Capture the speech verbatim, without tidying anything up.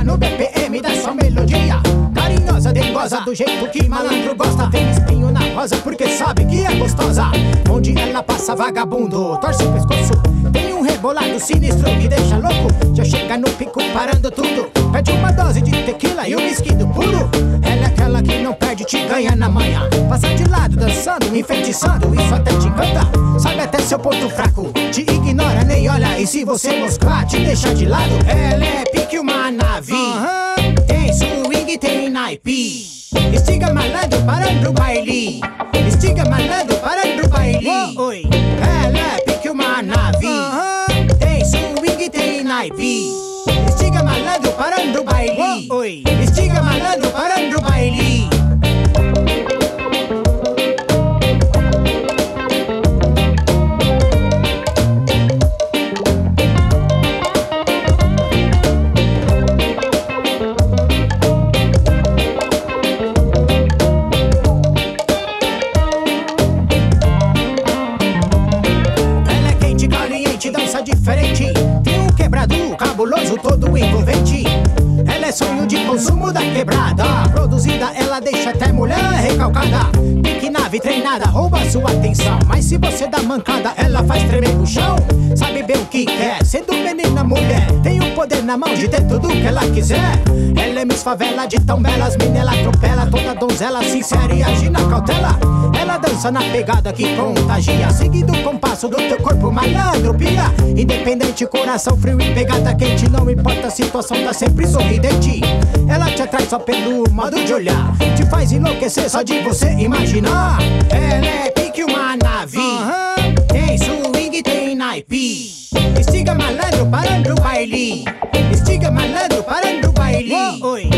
tá no B P M da sua melodia. Carinhosa, dengosa, do jeito que malandro gosta. Tem espinho na rosa porque sabe que é gostosa. Onde ela passa vagabundo, torce o pescoço. Tem um rebolado sinistro que deixa louco. Já chega no pico parando tudo. Pede uma dose de tequila e um whisky do puro. Ela é aquela que não perde, te ganha na manhã. Passa de lado, dançando, enfeitiçando, isso até te encanta. Sabe até seu ponto fraco, te ignora, nem olha. E se você moscar, te deixa de lado. Ela é pique uma nave, uhum. Tem swing, tem naipe. Estiga malandro parando o baile. Estiga malandro parando o baile. Oh, oi. Ela é pique uma nave, uhum. Tem swing, tem naipe. Estiga malandro parando o baile. Oh, oi. Estiga malandro parando o baile. Diferente, tem um quebrado cabuloso, todo envolvente. Ela é sonho de consumo da quebrada. Produzida, ela deixa até mulher recalcada. Pique nave treinada, rouba sua atenção. Mas se você dá mancada, ela faz tremer o chão. Sabe bem o que quer, sendo menina, mulher. Tem o poder na mão de ter tudo que ela quiser. Ela é Miss Favela de tão belas, mina, ela atropela. Toda donzela sincera e age na cautela. Ela dança na pegada que contagia. Seguindo o compasso do teu corpo, malandro, pira. Independente, coração frio e pegada quente. Não importa a situação, tá sempre sorridente. Ela te atrai só pelo modo de olhar. Te faz enlouquecer só de você imaginar. Ela é pique uma nave, uhum. Tem swing, tem naipe. Estiga malandro parando o baile. Estiga malandro parando o baile. Oh, oi.